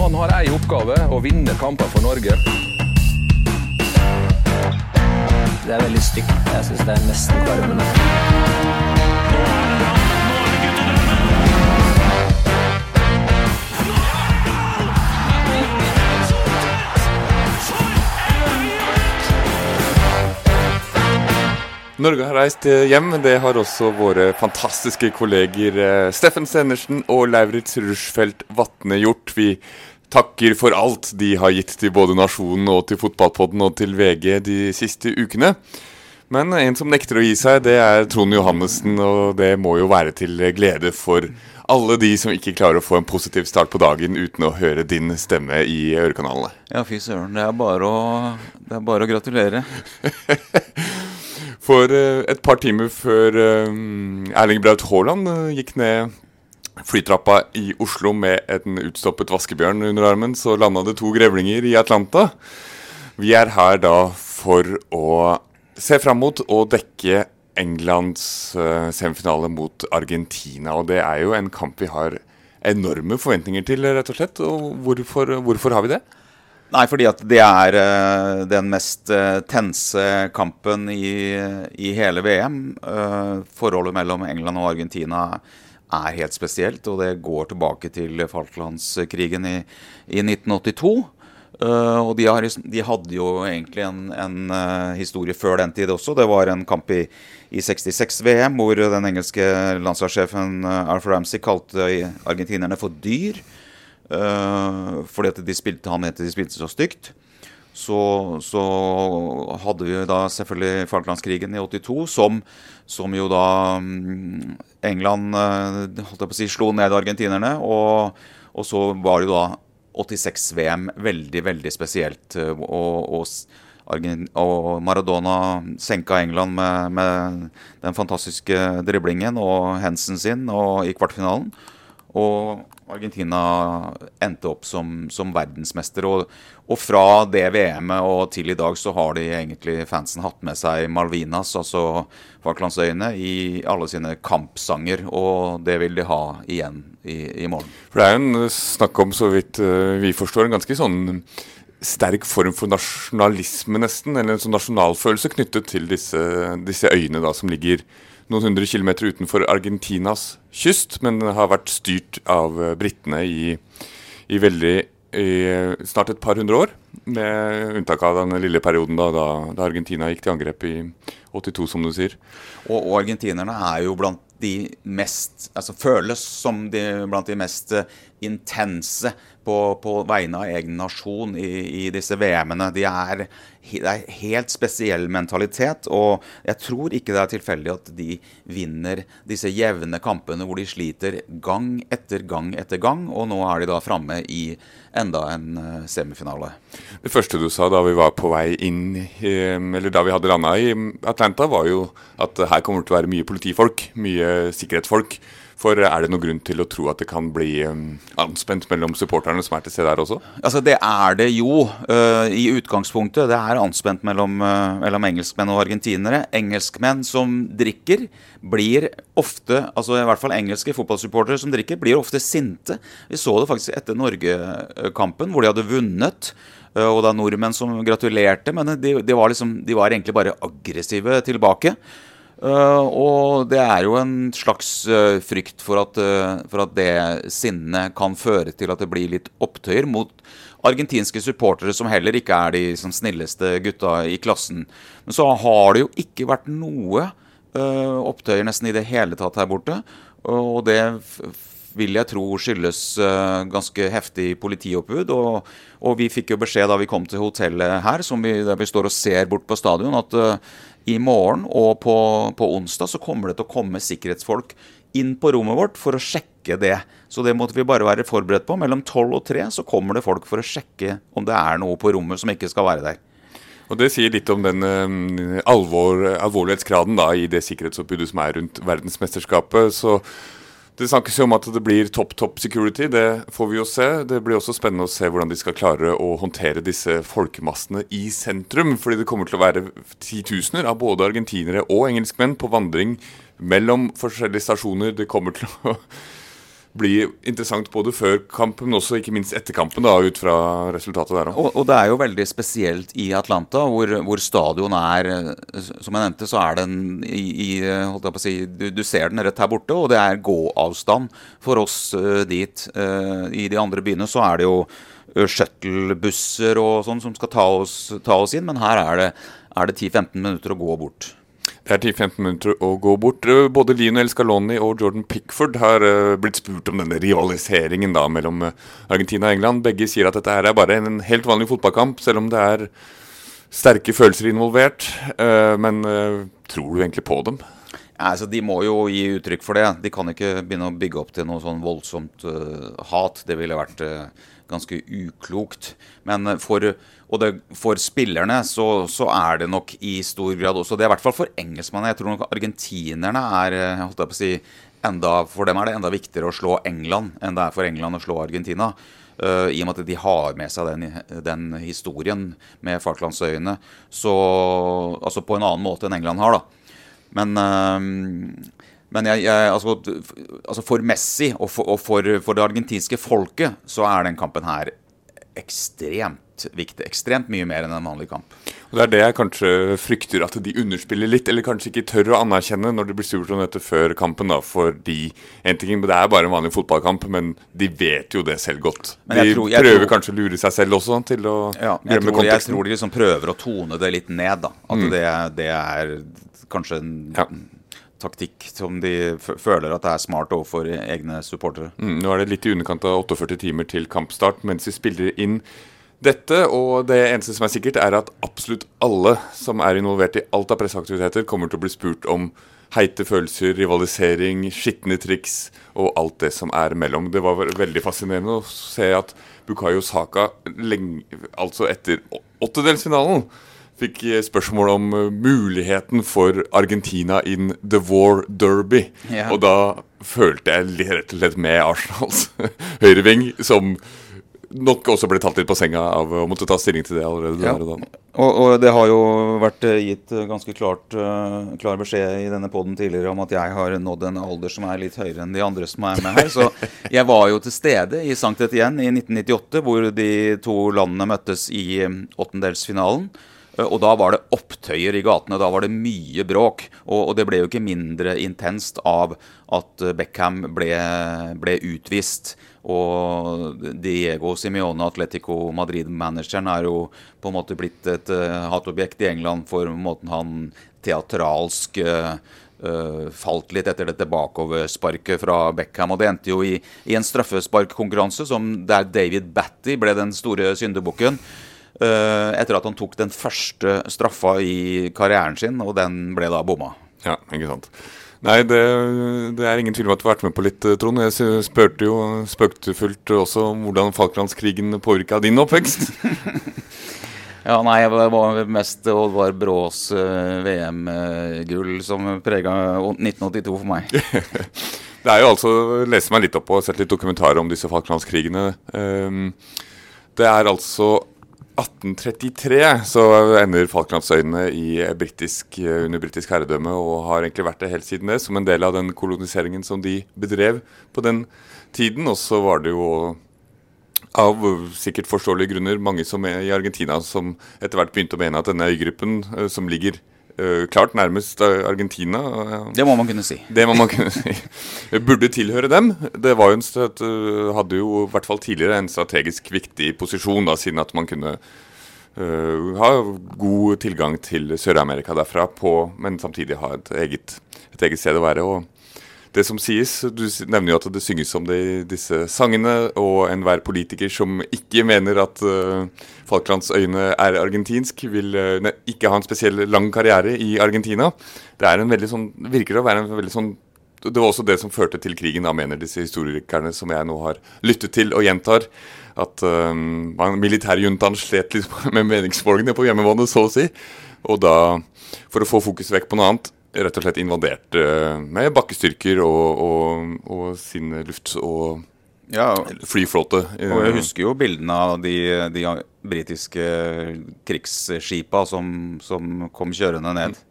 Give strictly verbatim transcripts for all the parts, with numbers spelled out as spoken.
Han har en oppgave, å vinne kamper for Norge. Det er veldig stygt. Jeg synes det er nesten kvalmende. Norge har reist hjem, det har også våre fantastiske kolleger Steffen Stenersen og Lauritz Rushfeldt Vatne gjort. Vi takker for alt de har gitt til både Nasjonen og til Fotballpodden og til V G de siste ukene. Men en som nekter å gi seg, det er Trond Johannessen, og det må jo være til glede for alle de som ikke klarer å få en positiv start på dagen uten å høre din stemme i ørekanalene. Ja, fy søren, det er bare å, det er bare å gratulere. For uh, et par timer før uh, Erling Braut Haaland uh, gikk ned flytrappa i Oslo med en utstoppet vaskebjørn under armen, så landet det to grevlinger i Atlanta. Vi er her da for å se frem mot og dekke Englands uh, semifinale mot Argentina, og det er jo en kamp vi har enorme forventninger til, rett og slett. Og hvorfor, hvorfor har vi det? Nei, fordi at det er uh, den mest uh, tense kampen i, i hele V M. Uh, forholdet mellom England og Argentina er helt spesielt, og det går tilbake til Falklandskrigen i, i nitten åttito. Uh, og de, har, de hadde jo egentlig en, en uh, historie før den tid også. Det var en kamp i, i sekstiseks V M, hvor den engelske landslagssjefen uh, Arthur Ramsey kalte argentinerne for dyr. Uh, fordi at de spilte, han mente de spilte så stygt. Så, så hadde vi da selvfølgelig Falklandskrigen i åttito, som, som jo da um, England uh, holdt jeg på å si, slo ned argentinerne, og, og så var det jo da åttiseks V M veldig, veldig spesielt, uh, og, og, og Maradona senka England med, med den fantastiske driblingen og Hensen sin og i kvartfinalen, og Argentina endte opp som, som verdensmester, og, og fra det V M-et og til i dag så har de egentlig fansen hatt med seg Malvinas, altså Falklandsøyene, i alle sine kampsanger, og det vil de ha igjen i, i morgen. For det er jo en snakk om, så vidt uh, vi forstår, en ganske sånn sterk form for nasjonalisme nesten, eller en sånn nasjonalfølelse knyttet til disse, disse øyene da, som ligger noen hundre kilometer utenfor Argentinas kyst, men har vært styrt av brittene i, i veldig, i snart et par hundre år, med unntak av den lille perioden da, da, da Argentina gikk til angrep i åttito, som du sier. Og, og argentinerne er jo blant de mest, altså føles som de, blant de mest intense på, på vegne av egen nasjon i, i disse V M-ene. De er, det er helt spesiell mentalitet, og jeg tror ikke det er tilfeldig at de vinner disse jevne kampene hvor de sliter gang etter gang etter gang, og nå er de da fremme i enda en semifinale. Det første du sa da vi var på vei inn, eller da vi hadde landet i Atlanta, var jo at her kommer det til å være mye politifolk, mye sikkerhetsfolk. For er det noen grunn til å tro at det kan bli um, anspent mellom supporterne som er til stede der også? Altså det er det jo uh, i utgangspunktet. Det er anspent mellom, uh, mellom engelskmenn og argentinere. Engelskmenn som drikker blir ofte, altså i hvert fall engelske fotballsupportere som drikker, blir ofte sinte. Vi så det faktisk etter Norge-kampen hvor de hadde vunnet, uh, og da nordmenn som gratulerte, men de, de, var liksom, de var egentlig bare aggressive tilbake. Uh, og det er jo en slags uh, frykt for at, uh, for at det sinnet kan føre til at det blir litt opptøyer mot argentinske supportere som heller ikke er de som snilleste gutta i klassen. Men så har det jo ikke vært noe uh, opptøyer nesten i det hele tatt her borte, og det f vil jeg tro skyldes uh, ganske heftig politioppbud, og, og vi fikk jo beskjed da vi kom til hotellet her, som vi, der vi står og ser bort på stadion, at uh, i morgen og på, på onsdag så kommer det til å komme sikkerhetsfolk inn på rommet vårt for å sjekke det. Så det måtte vi bare være forberedt på. Mellom tolv og tre så kommer det folk for å sjekke om det er noe på rommet som ikke skal være der. Og det sier litt om den um, alvor, alvorlighetsgraden da, i det sikkerhetsoppbudet som er rundt verdensmesterskapet. Så det snakkes jo om at det blir topp, topp security, det får vi jo se. Det blir også spennende å se hvordan de skal klare å håndtere disse folkemassene i sentrum, fordi det kommer til å være titusener av både argentinere og engelskmenn på vandring mellom forskjellige stasjoner. Det kommer til å bli interessant både før kampen, men også ikke minst etter kampen, da, ut fra resultatet der. Og, og det er jo veldig spesielt i Atlanta, hvor, hvor stadion er, som jeg nevnte, så er den i, i holdt jeg på å si, du, du ser den rett her borte, og det er gåavstand for oss uh, dit. Uh, I de andre byene så er det jo uh, shuttlebusser og sånn som skal ta oss, ta oss inn, men her er det, er det ti til femten minutter å gå bort. Det er ti til femten minutter å gå bort. Både Lionel Scaloni og Jordan Pickford har uh, blitt spurt om denne rivaliseringen da, mellom uh, Argentina og England. Begge sier at dette her er bare en helt vanlig fotballkamp, selv om det er sterke følelser involvert. Uh, men uh, tror du egentlig på dem? Ja, altså, de må jo gi uttrykk for det. De kan ikke begynne å bygge opp til noe sånn voldsomt uh, hat. Det ville vært uh, ganske uklokt. Men uh, for... Og det, for spillerne så, så er det nok i stor grad også, det er i hvert fall for engelskmennene, jeg tror nok argentinerne er, holdt jeg på å si, enda, for dem er det enda viktigere å slå England enn det er for England å slå Argentina. Uh, I og med at de har med seg den, den historien med Falklandsøyene, så, altså på en annen måte enn England har da. Men... Uh, Men jeg, jeg, altså, altså for Messi og, for, og for, for det argentinske folket så er den kampen her ekstremt viktig, ekstremt mye mer enn en vanlig kamp. Og det er det jeg kanskje frykter at de underspiller litt, eller kanskje ikke tør å anerkjenne når det blir stort om dette før kampen da, fordi en ting, det er bare en vanlig fotballkamp, men de vet jo det selv godt. De tror, prøver tror, kanskje å lure seg selv også til å ja, glemme tror, konteksten. Jeg tror de liksom prøver å tone det litt ned da, at mm. det, det er kanskje en... Ja. taktikk som de føler at det er smart overfor egne supportere. Mm, nå er det litt i underkant av førtiåtte timer til kampstart mens vi spiller inn dette, og det eneste som er sikkert er at absolutt alle som er involvert i alt av presseaktiviteter kommer til å bli spurt om heite følelser, rivalisering, skittende triks og alt det som er mellom. Det var veldig fascinerende å se at Bukayo Saka lenge, altså etter åttedelsfinalen fikk spørsmål om muligheten for Argentina in the War Derby. Ja. Og da følte jeg rett og slett med Arsenals høyreving, som nok også ble tatt litt på senga av å måtte ta stilling til det allerede. Ja. Der og, da. Og, og det har jo vært gitt ganske klart, uh, klar beskjed i denne podden tidligere om at jeg har nådd en alder som er litt høyere enn de andre som er med her. Så jeg var jo til stede i Sankt Etienne i nitten nittiåtte, hvor de to landene møttes i åttendelsfinalen. Og da var det opptøyer i gatene, da var det mye bråk, og, og det ble jo ikke mindre intenst av at Beckham ble, ble utvist, og Diego Simeone, Atletico Madrid-manageren, er jo på en måte blitt et uh, hatobjekt i England for måten han teatralsk uh, uh, falt litt etter dette bakoversparket fra Beckham, og det endte jo i, i en straffesparkkonkurranse som der David Batty ble den store syndebukken, Uh, etter at han tok den første straffa i karrieren sin, og den ble da bomma. Ja, ikke sant. Nei, det, det er ingen tvil om at du har vært med på litt, Trond. Jeg spurte jo spøktefullt også om hvordan Falklandskrigen påvirket din oppvekst. Ja, nei, det var mest Oddvar Brås uh, V M-gull som preget nitten åttito for meg. Det er jo altså, lese meg litt opp og sett litt dokumentarer om disse Falklandskrigene. Um, det er altså atten trettitre så ender Falklandsøyene i britisk, under britisk herredømme og har egentlig vært det helt siden det, som en del av den koloniseringen som de bedrev på den tiden. Og så var det jo av sikkert forståelige grunner mange som er i Argentina som etter hvert begynte å mene at denne øygruppen som ligger Uh, klart nærmest uh, Argentina. Uh, det må man kunne si. Det må man kunne si. Burde tilhøre dem. Det var jo en sted, uh, hadde jo i hvert fall tidligere en strategisk viktig posisjon, da, siden at man kunne uh, ha god tilgang til Sør-Amerika derfra, på, men samtidig ha et eget, et eget sted å være. Og det som sies, du nevner jo at det synges om det i disse sangene, og enhver politiker som ikke mener at uh, Falklandsøyene er argentinsk, vil uh, ne, ikke ha en spesiell lang karriere i Argentina. Det er en veldig sånn, virker å være en veldig sånn, det var også det som førte til krigen, da mener disse historikerne som jeg nå har lyttet til og gjentar, at um, militærjuntaen slet litt med meningsmålingene på hjemmebane, så å si, og da, for å få fokus vekk på noe annet, rett og slett invadert uh, med bakkestyrker og, og, og sin luft- og ja, flyflåte. Og jeg husker jo bildene av de, de britiske krigsskipa som, som kom kjørende ned.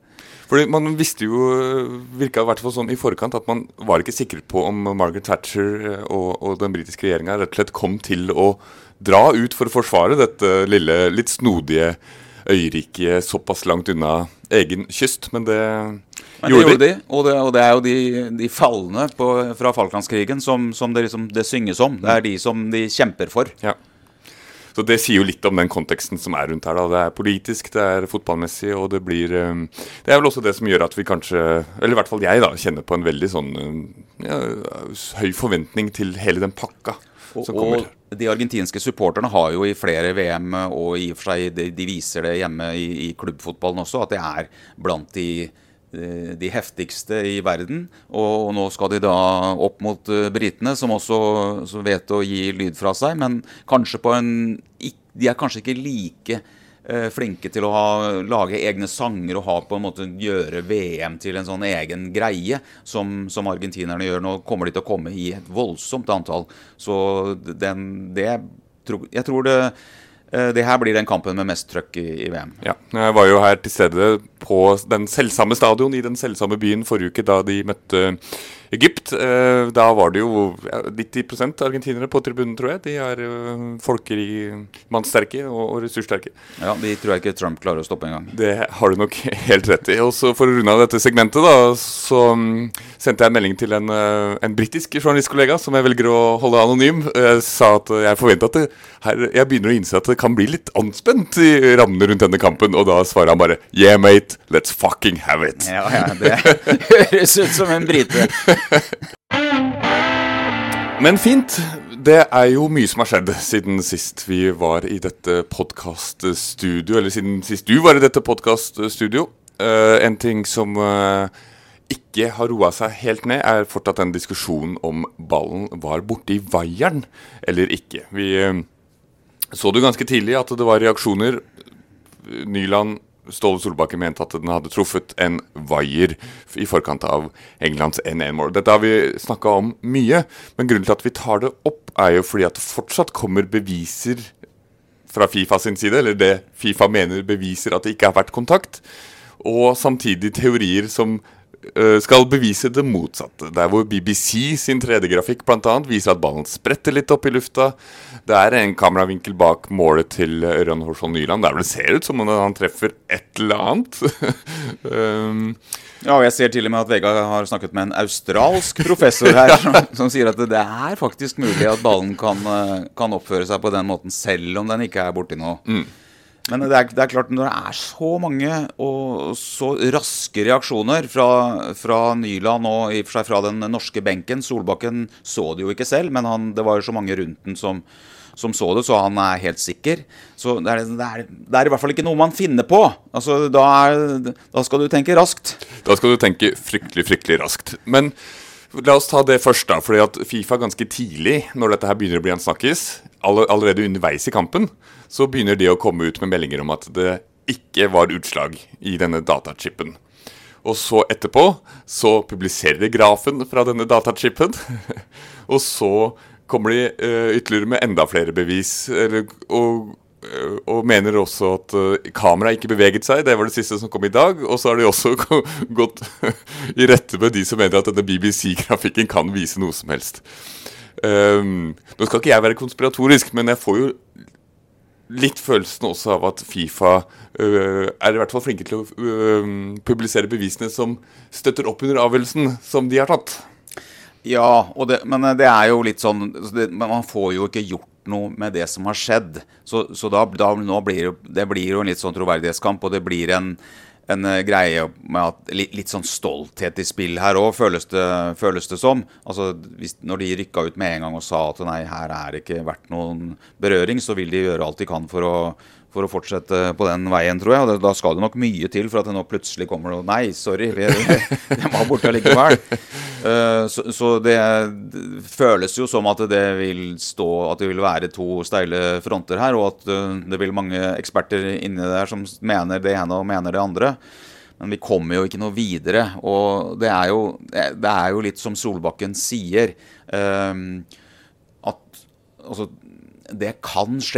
Fordi man visste jo, virket i hvert fall sånn i forkant, at man var ikke sikker på om Margaret Thatcher og, og den britiske regjeringen rett og slett kom til å dra ut for å forsvare dette lille, litt snodige øyriket såpass langt unna egen kyst, men det, men det gjorde de. de og, det, og det er jo de, de fallene på, fra Falklandskrigen som, som det, liksom, det synges om. Det er de som de kjemper for. Ja. Så det sier jo litt om den konteksten som er rundt her da. Det er politisk, det er fotballmessig, og det blir det er vel også det som gjør at vi kanskje, eller i hvert fall jeg da, kjenner på en veldig sånn ja, høy forventning til hele den pakka som kommer. Og de argentinske supporterne har jo i flere V M, og i og for seg de, de viser det hjemme i, i klubbfotballen også, at det er blant de de heftigste i verden, og nå skal de da opp mot britene, som også vet å gi lyd fra seg, men kanskje på en, de er kanskje ikke like eh, flinke til å ha, lage egne sanger og ha på en måte gjøre V M til en sånn egen greie, som, som argentinerne gjør. Nå kommer de til å komme i et voldsomt antall, så den, det, jeg tror det Det her blir den kampen med mest trøkk i, i V M. Ja, jeg var jo her til stede på den selvsamme stadion i den selvsamme byen forrige uke da de møtte Egypt. Da var det jo nitti prosent argentinere på tribunen, tror jeg. De er folkelige, mannsterke og, og ressurssterke. Ja, de tror jeg ikke Trump klarer å stoppe en gang. Det har du nok helt rett i. Og så for å runde av dette segmentet da, så sendte jeg en melding til en, en britisk journalistkollega som jeg velger å holde anonym. Jeg sa at jeg forventet at det, her, jeg begynner å innse at det kan bli litt anspent i rammene rundt denne kampen, og da svarer han bare «Yeah, mate, let's fucking have it». Ja, ja, det høres ut som en brite. Men fint, det er jo mye som har skjedd siden sist vi var i dette podcaststudio, eller siden sist du var i dette podcaststudio. Uh, en ting som uh, ikke har roet seg helt ned, er fortsatt en diskusjon om ballen var borte i vaieren, eller ikke. Vi uh, så det ganske tidlig at det var reaksjoner. Nyland Ståle Solbakken mente at den hadde truffet en vaier i forkant av Englands en en-mål. Dette har vi snakket om mye, men grunnen til at vi tar det opp er jo fordi at det fortsatt kommer beviser fra FIFA sin side, eller det FIFA mener beviser at det ikke har vært kontakt, og samtidig teorier som uh, skal bevise det motsatte. Der hvor B B C sin tredje grafikk blant annet viser at ballen spretter litt opp i lufta. Det er en kameravinkel bak målet til Ørjan Horsvold Nyland, der det ser ut som om han treffer et eller annet. um, ja, og jeg ser til og med at Vegard har snakket med en australsk professor her, som, som sier at det er faktisk mulig at ballen kan, kan oppføre seg på den måten, selv om den ikke er borti noe. Mm. Men det er, det er klart, når det er så mange og så raske reaksjoner fra, fra Nyland og i og for seg fra den norske benken, Solbakken så det jo ikke selv, men han, det var jo så mange rundt den som, som så det, så han er helt sikker. Så det er, det, er, det er i hvert fall ikke noe man finner på. Altså, da, er, da skal du tenke raskt. Da skal du tenke fryktelig, fryktelig raskt. Men la oss ta det først da, fordi at FIFA ganske tidlig, når dette her begynner å bli en snakkis, allerede underveis i kampen, så begynner de å komme ut med meldinger om at det ikke var utslag i denne datachippen. Og så etterpå, så publiserer de grafen fra denne datachippen, og så kommer de uh, ytterligere med enda flere bevis, eller, og, uh, og mener også at uh, kameraet ikke beveget seg. Det var det siste som kom i dag, og så har de også gått i rette med de som mener at denne B B C-grafikken kan vise noe som helst. Um, nå skal ikke jeg være konspiratorisk, men jeg får jo litt følelsen også av at FIFA uh, er i hvert fall flinke til å uh, publisere bevisene som støtter opp under avgjørelsen som de har tatt. Ja, og det, men det er jo litt sånn, det, man får jo ikke gjort noe med det som har skjedd, så, så da, da nå blir det, det blir jo en litt sånn troverdighetskamp, og det blir en, en greie med at litt, litt sånn stolthet i spill her også, føles det, føles det som. Altså, hvis, når de rykket ut med en gang og sa at nei, her er det ikke vært noen berøring, så vil de gjøre alt de kan for å, for å fortsette på den veien, tror jeg. Og det, da skal det nok mye til for at det nå plutselig kommer noe, nei, sorry, vi, det var borte likevel. Uh, så, så det, det føles jo som at det vil stå, at det vil være to steile fronter her, og at uh, det vil mange eksperter inni der som mener det ene og mener det andre. Men vi kommer jo ikke noe videre, og det er jo, det er jo litt som Solbakken sier, uh, at altså, det kan skje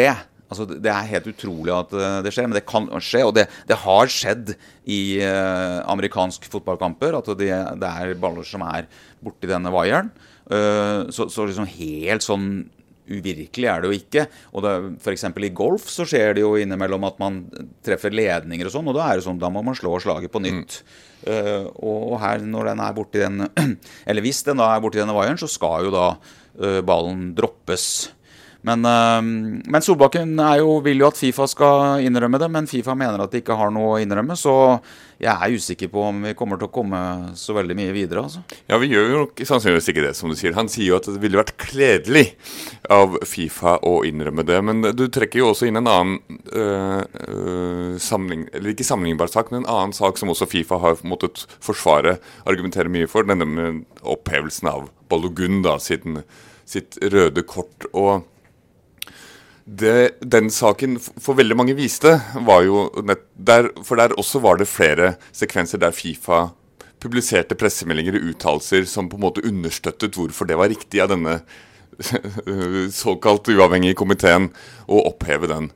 Altså, det er helt utrolig at det skjer, men det kan skje, og det, det har skjedd i uh, amerikanske fotballkamper, at det, det er baller som er borti denne vaieren. Uh, så, så liksom helt sånn uvirkelig er det jo ikke. Og det, for eksempel i golf så skjer det jo innimellom at man treffer ledninger og sånn, og da er det sånn, da må man slå slaget på nytt. Mm. Uh, og her, når den er borti den, eller hvis den da er borti denne vaieren, så skal jo da uh, ballen droppes. Men, uh, men Solbakken er jo, vil jo at FIFA skal innrømme det, men FIFA mener at de ikke har noe å innrømme, så jeg er usikker på om vi kommer til å komme så veldig mye videre. Altså. Ja, vi gjør jo nok sannsynligvis ikke det, som du sier. Han sier jo at det ville vært kledelig av FIFA å innrømme det, men du trekker jo også inn en annen øh, øh, samling, eller ikke sammenlignbar sak, men en annen sak som også FIFA har måttet forsvare, argumentere mye for, denne med opphevelsen av Balogun da, siden sitt røde kort, og Det, den saken for veldig mange viste var jo nett der, for der også var det flere sekvenser der FIFA publiserte pressemeldinger og uttalelser som på en måte understøttet hvorfor det var riktig av denne såkalt uavhengige komiteen å oppheve den.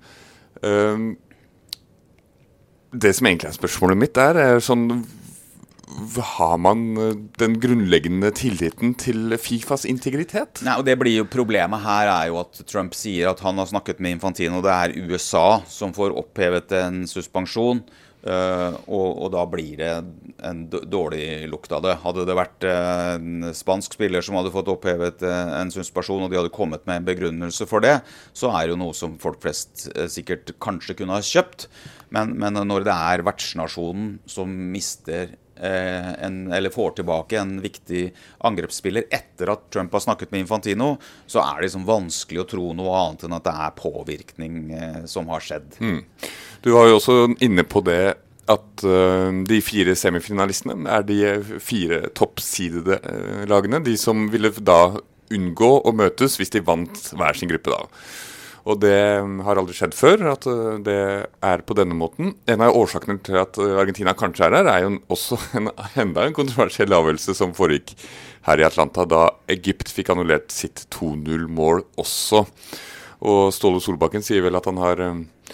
Det som egentlig er spørsmålet mitt er, er sånn, har man den grunnleggende tilliten til FIFAs integritet? Nei, og det blir jo problemet her er jo at Trump sier at han har snakket med Infantino, det er U S A som får opphevet en suspensjon, uh, og, og da blir det en dårlig lukt av det. Hadde det vært uh, en spansk spiller som hadde fått opphevet uh, en suspensjon, og de hadde kommet med en begrunnelse for det, så er det jo noe som folk flest uh, sikkert kanskje kunne ha kjøpt, men, men når det er vertsnasjonen som mister En, eller får tilbake en viktig angrepsspiller etter at Trump har snakket med Infantino, så er det liksom vanskelig å tro noe annet enn at det er påvirkning eh, som har skjedd. Mm. Du var jo også inne på det at uh, de fire semifinalistene er de fire toppsidede uh, lagene, de som ville da unngå å møtes hvis de vant hver sin gruppe da. Og det har aldri skjedd før, at det er på denne måten. En av årsakene til at Argentina kanskje er her, er jo også en, enda en kontroversiell avgjørelse som foregikk her i Atlanta, da Egypt fikk annullert sitt to null-mål også. Og Ståle Solbakken sier vel at han har...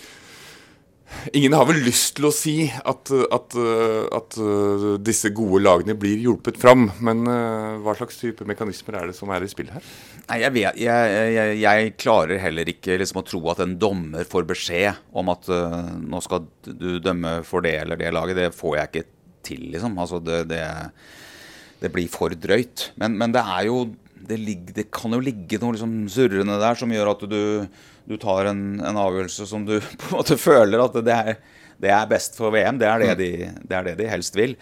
Ingen har vel lyst til å si at, at, at disse gode lagene blir hjulpet fram, men hva slags type mekanismer er det som er i spill her? Nei, jeg, vet, jeg, jeg, jeg klarer heller ikke liksom å tro at en dommer får beskjed om at uh, nå skal du dømme for det eller det laget. Det får jeg ikke til, liksom. Altså, det, det, det blir for drøyt. Men, men det er jo, det, ligger, det kan jo ligge noe liksom surrende der som gjør at du, du tar en, en avgjørelse som du på en måte føler at det er, det er best for V M. Det er det de, det er det de helst vil.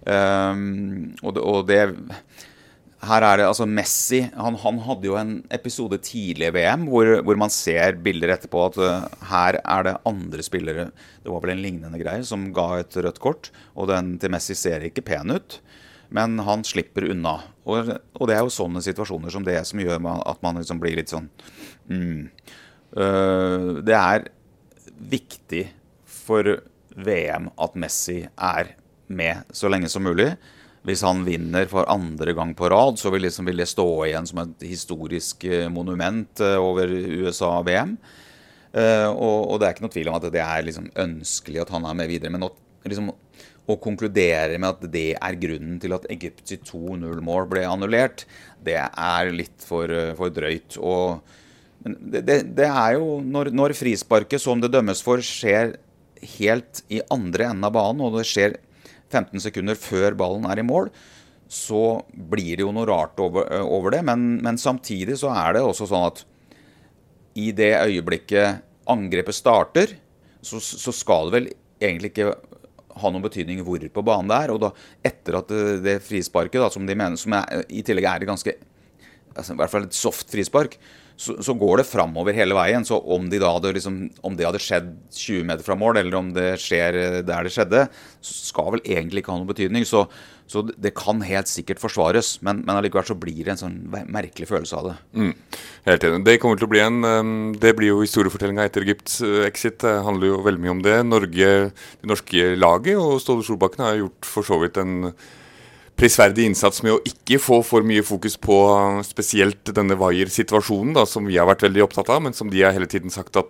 Um, og, det, og det... Her er det, altså Messi, han, han hadde jo en episode tidlig i V M hvor, hvor man ser bilder etterpå at uh, her er det andre spillere, det var vel en lignende greie, som ga et rødt kort, og den til Messi ser ikke pen ut, men han slipper unna. Og, og det er jo sånne situasjoner som det som gjør at man liksom blir litt sånn, mm. uh, det er viktig for V M at Messi er med så lenge som mulig. Hvis han vinner for andre gang på rad, så vil, liksom, vil det stå igjen som et historisk monument over U S A-V M. Uh, og, og det er ikke noe tvil om at det er liksom ønskelig at han er med videre. Men å, liksom, å konkludere med at det er grunnen til at Egypts to null-mål ble annullert, det er litt for, for drøyt. Og, men det, det, det er jo, når, når frisparket som det dømmes for skjer helt i andre enden av banen, og det skjer femten sekunder før ballen er i mål, så blir det jo noe rart over, over det, men, men samtidig så er det også sånn at i det øyeblikket angrepet starter, så, så skal det vel egentlig ikke ha noen betydning hvor på banen det er, og da etter at det, det frisparket, da, som de mener, som er, i tillegg er det ganske, altså, i hvert fall et soft frispark, så, så går det fremover hele veien, så om, de da hadde, liksom, om det hadde skjedd tjue meter fra mål, eller om det skjer der det skjedde, så skal vel egentlig ikke ha noen betydning, så, så det kan helt sikkert forsvares, men, men allikevel så blir det en sånn merkelig følelse av det. Mm. Helt enig. Det kommer til å bli en, det blir jo historiefortellingen etter Egypts exit, det handler jo veldig mye om det. Norge, det norske laget og Ståle Solbakken har gjort for så vidt en prisverdig innsats med å ikke få for mye fokus på spesielt denne Vaier-situasjonen da, som vi har vært veldig opptatt av, men som de har hele tiden sagt at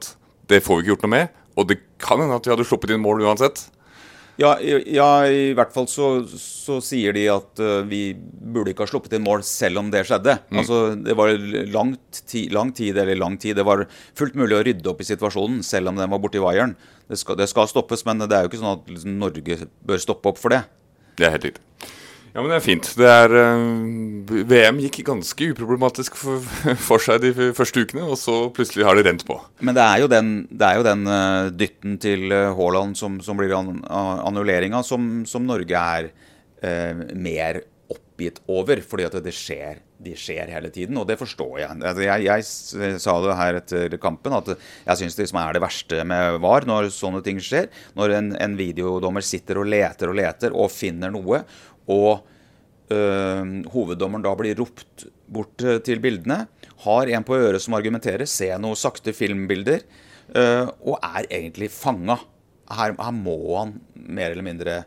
det får vi ikke gjort noe med, og det kan hende at vi hadde sluppet inn mål uansett. Ja, ja, i hvert fall så, så sier de at uh, vi burde ikke ha sluppet inn mål selv om det skjedde. Mm. Altså, det var langt ti, lang tid, eller lang tid, det var fullt mulig å rydde opp i situasjonen, selv om den var borte i vaieren. Det skal, det skal stoppes, men det er jo ikke sånn at liksom, Norge bør stoppe opp for det. Det er helt riktig. Ja, men det er fint. Det er, uh, V M gikk ganske uproblematisk for, for seg de første ukene, og så plutselig har det rent på. Men det er jo den, det er jo den uh, dytten til uh, Haaland som, som blir an, uh, annulleringen, som, som Norge er uh, mer oppgitt over, fordi at det skjer, de skjer hele tiden, og det forstår jeg. Altså, jeg. Jeg sa det her etter kampen, at jeg synes det som er det verste med V A R, når sånne ting skjer, når en, en videodommer sitter og leter og leter og finner noe, og øh, hoveddommeren da blir ropt bort til bildene, har en på øret som argumenterer, ser noen sakte filmbilder, øh, og er egentlig fanget. Her, her må han mer eller mindre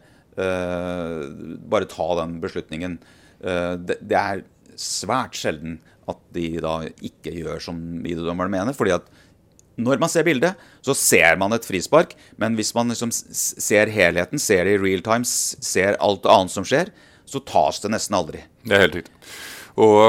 øh, bare ta den beslutningen. Uh, det, det er svært sjelden at de da ikke gjør som videodommeren mener, fordi at når man ser bildet, så ser man et frispark, men hvis man liksom ser helheten, ser det i real time, ser alt annet som skjer, så tas det nesten aldri. Det er helt riktig. Og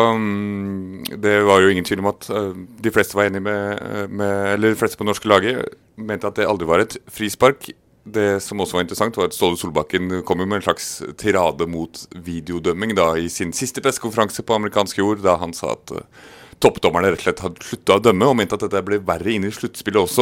um, det var jo ingen tvil om at uh, de fleste var enige med, med, eller de fleste på norske laget, mente at det aldri var et frispark. Det som også var interessant var at Ståle Solbakken kom med en slags tirade mot videodømming da, i sin siste pressekonferanse på amerikansk jord, da han sa at uh, toppdommerne rett og slett hadde sluttet å dømme, og mente at dette ble verre inn i sluttspillet også.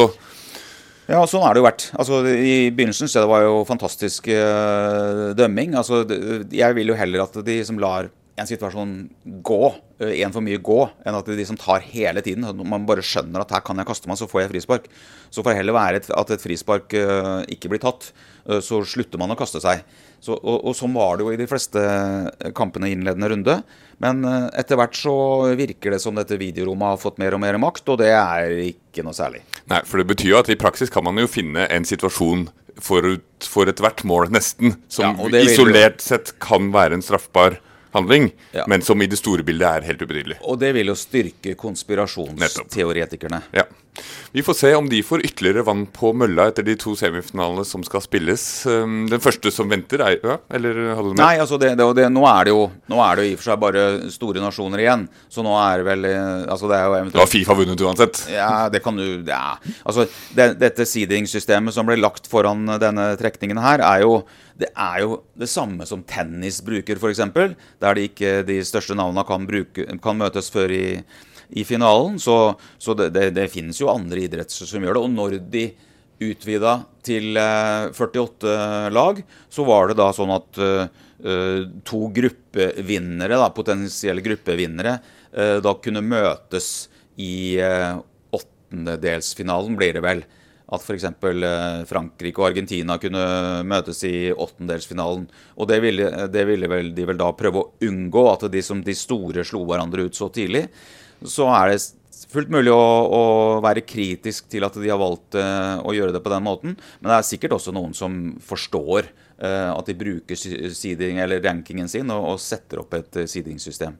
Ja, sånn har det jo vært. Altså, i begynnelsen så det var jo fantastisk uh, dømming. Altså, jeg vil jo heller at de som lar en situasjon gå, uh, en for mye gå, enn at de som tar hele tiden, man bare skjønner at her kan jeg kaste meg, så får jeg frispark. Så får det heller være et, at et frispark uh, ikke blir tatt, uh, så slutter man å kaste seg. Så, og, og sånn var det jo i de fleste kampene i innledende runde. Men uh, etter hvert så virker det som dette videorommet har fått mer og mer makt, og det er ikke noe særlig. Nei, for det betyr jo at i praksis kan man jo finne en situasjon forut for et hvert mål nesten, som ja, isolert sett kan være en straffbar handling, ja. Men som i det store bildet er helt ubetydelig. Og det vil jo styrke konspirasjonsteoretikerne. Ja. Vi får se om de får ytterligere vann på mølla etter de to semifinalene som skal spilles. Den første som venter er, ja, eller hadde du med? Nei, altså det, det, det, nå, er det jo, nå er det jo i og for seg bare store nasjoner igjen, så nå er det vel, altså det er jo eventuelt... Da har FIFA vunnet uansett. Ja, det kan du, ja. Altså det, dette seeding-systemet som ble lagt foran denne trekningen her, er jo, det er jo det samme som tennis bruker for eksempel, der de ikke de største navnene kan, bruke, kan møtes før i i finalen, så, så det, det, det finnes jo andre idretter som gjør det, og når de utvidet til eh, førtiåtte lag, så var det da sånn at eh, to gruppevinnere, da, potensielle gruppevinnere, eh, da kunne møtes i eh, åttendedelsfinalen, blir det vel. At for eksempel eh, Frankrike og Argentina kunne møtes i åttendedelsfinalen, og det ville, det ville vel, de vel da prøve å unngå at de som de store slo hverandre ut så tidlig. Så er det fullt mulig å, å være kritisk til at de har valgt uh, å gjøre det på den måten, men det er sikkert også noen som forstår uh, at de bruker seeding eller rankingen sin og, og setter opp et uh, seedingssystem.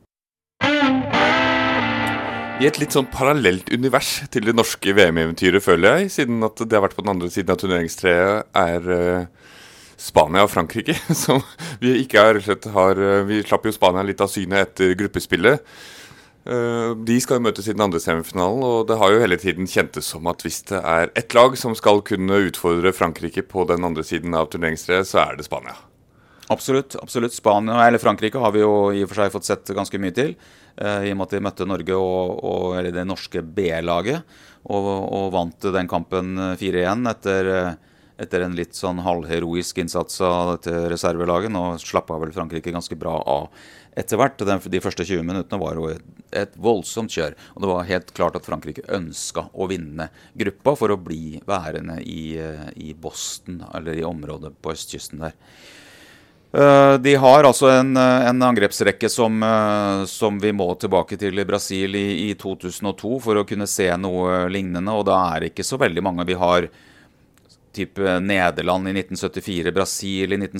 I et litt sånn parallelt univers til det norske V M-eventyret, føler jeg, siden at det har vært på den andre siden av turneringstreet, er uh, Spania og Frankrike, som vi ikke har, har vi slapp jo Spania litt av synet etter gruppespillet. De skal jo møtes i den andre semifinalen, og det har jo hele tiden kjentes som at hvis det er ett lag som skal kunne utfordre Frankrike på den andre siden av turneringstreet, så er det Spania. Absolutt, absolutt. Spania, eller Frankrike har vi jo i og for seg fått sett ganske mye til, i og med at de møtte Norge og, og eller det norske B-laget, og, og vant den kampen fire igjen etter, etter en litt sånn halvheroisk innsats av dette reservelaget. Nå slappet vel Frankrike ganske bra av etter hvert. De første tjue minuttene var jo et, et voldsomt kjør, og det var helt klart at Frankrike ønsket å vinne gruppa for å bli værende i, i Boston, eller i området på østkysten der. De har altså en, en angrepsrekke som, som vi må tilbake til i Brasil i, i to tusen og to for å kunne se noe lignende, og da er det ikke så veldig mange. Vi har type Nederland i nitten syttifire, Brasil i nitten sytti,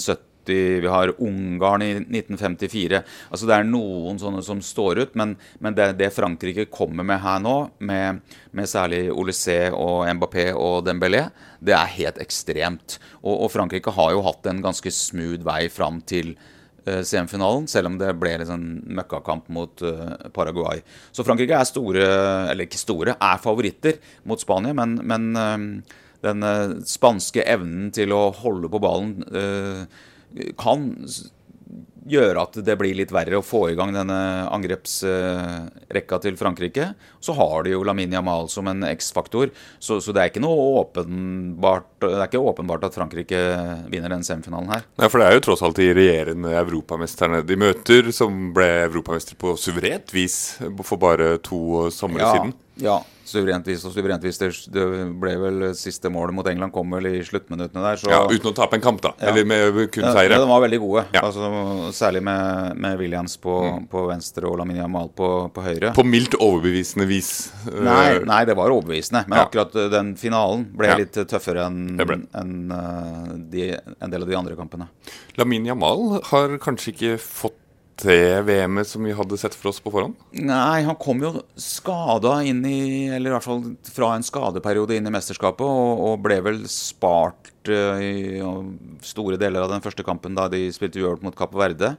åtti, vi har Ungarn i nitten femtifire. Altså det er noen sånne som står ut, men, men det, det Frankrike kommer med her nå, med, med særlig Olysée og Mbappé og Dembélé, det er helt ekstremt. Og, og Frankrike har jo hatt en ganske smooth vei fram til uh, semifinalen, selv om det ble en sånn møkkakamp mot uh, Paraguay. Så Frankrike er store, eller ikke store, er favoritter mot Spania, men, men uh, den uh, spanske evnen til å holde på ballen uh, kan gjøre at det blir litt verre å få i gang denne angrepsrekka uh, til Frankrike. Så har de jo Lamine Yamal som en X-faktor, så, så det er ikke noe åpenbart, det er ikke åpenbart at Frankrike vinner den semifinalen her. Nei, for det er jo tross alt de regjerende europamesterne de møter, som ble europamester på suverent vis for bare to sommer ja, siden. Ja, suverent vis og suverent vis. Det, det ble vel siste målet mot England kom vel i sluttminuttene der. Så, ja, uten å tape en kamp da, ja. eller med kun ja, seire. Ja, de var veldig gode, ja. altså, særlig med, med Williams på, mm. på venstre og Lamine Yamal på, på høyre. På mildt overbevisende vis. Nei, nei, det var overbevisende, men ja. akkurat den finalen ble ja. litt tøffere enn en, uh, de, en del av de andre kampene. Lamine Yamal har kanskje ikke fått det V M-et som vi hadde sett for oss på forhånd? Nei, han kom jo skadet inn i, eller i hvert fall fra en skadeperiode inn i mesterskapet, og, og ble vel spart uh, i uh, store deler av den første kampen da de spilte uavgjort mot Kapp Verde.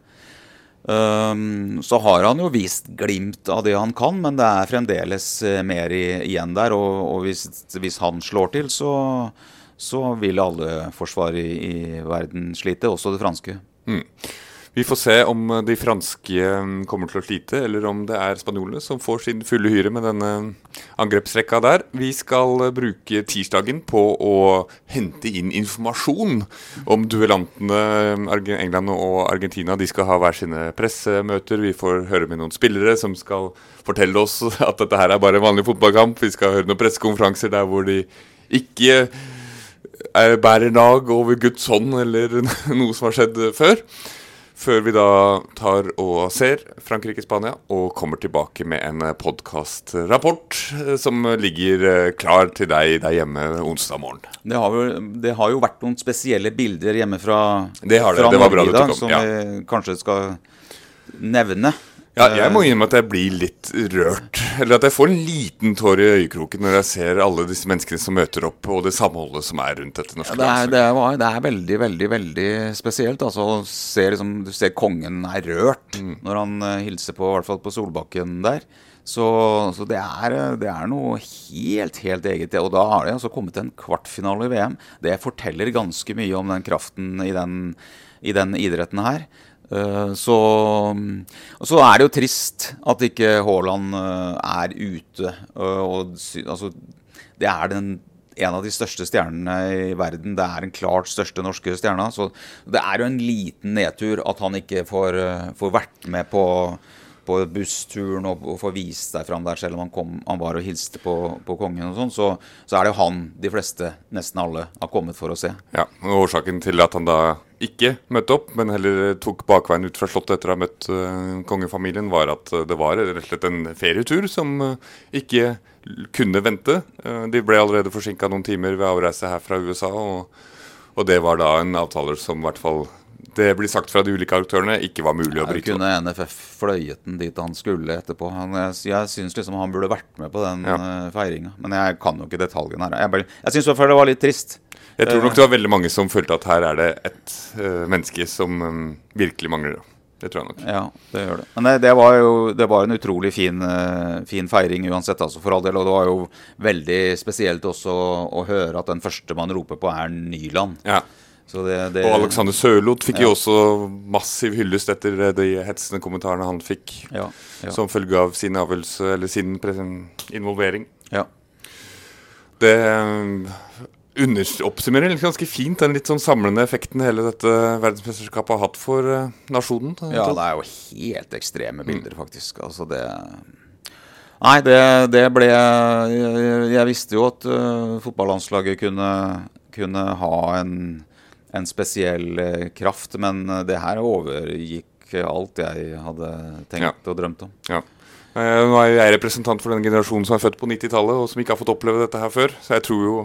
Um, så har han jo vist glimt av det han kan, men det er fremdeles uh, mer i, igjen der, og, og hvis, hvis han slår til, så, så vil alle forsvar i, i verden slite, også det franske. Mm. Vi får se om de franske kommer til å slite, eller om det er spanjolene som får sin fulle hyre med denne angrepsrekka der. Vi skal bruke tirsdagen på å hente inn informasjon om duellantene England og Argentina. De skal ha hver sine pressemøter. Vi får høre med noen spillere som skal fortelle oss at dette her er bare en vanlig fotballkamp. Vi skal høre noen pressekonferanser der hvor de ikke bærer nag over Guds hånd eller noe som har skjedd før. Før vi da tar og ser Frankrike-Spania og kommer tilbake med en podcast-rapport som ligger klar til deg der hjemme onsdag morgen. Det har, jo, det har jo vært noen spesielle bilder hjemme fra, det har det. fra det var bra Norge i dag, som ja. vi kanskje skal nevne. Ja, jeg må innrømme at jeg blir litt rørt, eller at jeg får en liten tår i øyekroken når jeg ser alle disse menneskene som møter opp, og det samholdet som er rundt dette norske ja, det, er, det, er, det er veldig, veldig, veldig spesielt. Altså, ser, liksom, du ser kongen er rørt mm. når han uh, hilser på, i hvert fall på Solbakken der. Så, så det, er, det er noe helt, helt eget. Og da har det altså kommet til en kvartfinale i V M. Det forteller ganske mye om den kraften i den, i den idretten her. Uh, så, så er det jo trist at ikke Haaland uh, er ute uh, og, altså, det er den, en av de største stjernene i verden. Det er den klart største norske stjerna, så det er jo en liten nedtur at han ikke får, uh, får vært med på, på bussturen og, og får vist seg frem der, selv om han, kom, han var og hilste på, på kongen og sånn, så, så er det jo han de fleste, nesten alle, har kommet for å se. Ja, og årsaken til at han da ikke møtte opp, men heller tok bakveien ut fra slottet etter å ha møtt uh, kongefamilien, var at uh, det var rett og slett en ferietur som uh, ikke kunne vente. Uh, de ble allerede forsinket noen timer ved avreise her fra U S A, og, og det var da en avtaler som i hvert fall, det blir sagt fra de ulike aktørene, ikke var mulig å bryte. Jeg kunne N F F fløyet den dit han skulle etterpå. Han, jeg, jeg synes liksom han burde vært med på den ja. uh, feiringen, men jeg kan jo ikke detaljen her. Jeg, bare, jeg synes i hvert fall det var litt trist. Jeg tror nok det var veldig mange som følte at her er det et uh, menneske som um, virkelig mangler. Det tror jeg nok. Ja, det gjør det. Men det, det var jo det var en utrolig fin, uh, fin feiring uansett, altså, for all del. Og det var jo veldig spesielt også å høre at den første man roper på er Nyland. Ja. Så det, det, og Alexander Sørloth fikk ja. jo også massiv hyllest etter de hetsende kommentarene han fikk ja, ja. som følge av sin avgjørelse eller sin involvering. Ja. Det oppsummerer ganske fint den litt sånn samlende effekten hele dette verdensmesterskapet har hatt for uh, nasjonen. Ja, det er jo helt ekstreme bilder, mm. faktisk. Altså det... Nei, det, det ble... Jeg, jeg visste jo at uh, fotballandslaget kunne, kunne ha en, en spesiell uh, kraft, men det her overgikk alt jeg hadde tenkt ja. og drømt om. Ja. Nå er jeg representant for den generasjonen som er født på nittitallet og som ikke har fått oppleve dette her før, så jeg tror jo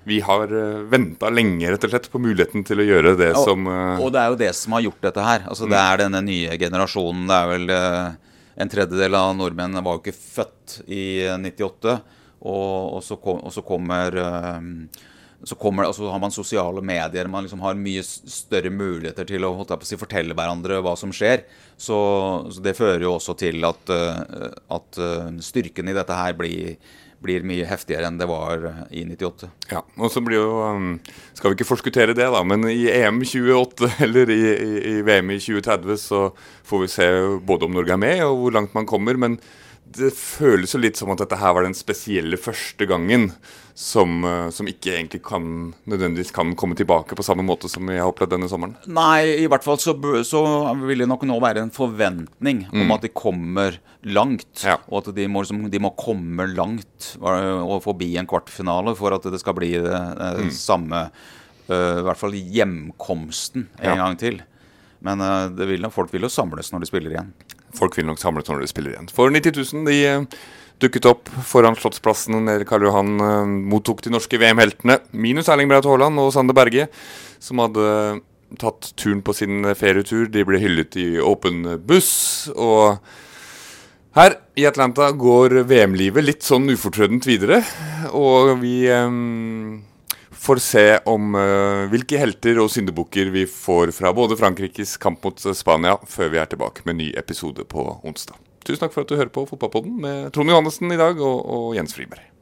vi har uh, ventet lenge rett og slett på muligheten til å gjøre det og, som uh, Og det er jo det som har gjort dette her. Altså, det er denne nye generasjonen. Det er vel uh, en tredjedel av nordmenn var jo ikke født i nittiåtte, og, og, så, kom, og så kommer uh, så kommer det, altså har man sosiale medier, man liksom har mye større muligheter til å, å si, fortelle hverandre hva som skjer, så, så det fører jo også til at, uh, at uh, styrken i dette her blir, blir mye heftigere enn det var i nittiåtte. Ja, og så blir jo, um, skal vi ikke forskuttere det da, men i E M tjueåtte eller i, i, i V M i tjue tretti så får vi se både om Norge er med og hvor langt man kommer, men det føles jo litt som at dette her var den spesielle første gangen som, som ikke egentlig kan, nødvendigvis kan komme tilbake på samme måte som jeg har opplevd denne sommeren. Nei, i hvert fall så, så vil det nok nå være en forventning mm. om at de kommer langt, ja. og at de må, liksom, de må komme langt og forbi en kvartfinale for at det skal bli det, det mm. samme, uh, i hvert fall hjemkomsten en ja. gang til. Men uh, det vil, folk vil jo samles når de spiller igjen. Folk vil nok samles når de spiller igjen. For nitti tusen, de uh, dukket opp foran Slottsplassen når Karl Johan uh, mottok de norske V M-heltene, minus Erling Braut Haaland og Sander Berge, som hadde uh, tatt turen på sin ferietur. De ble hyllet i åpen buss, og her i Atlanta går V M-livet litt sånn ufortrødent videre, og vi um, får se om uh, hvilke helter og syndebukker vi får fra både Frankrikes kamp mot Spania, før vi er tilbake med en ny episode på onsdag. Tusen takk for at du hører på Fotballpodden med Trond Johannessen i dag og, og Jens Friberg.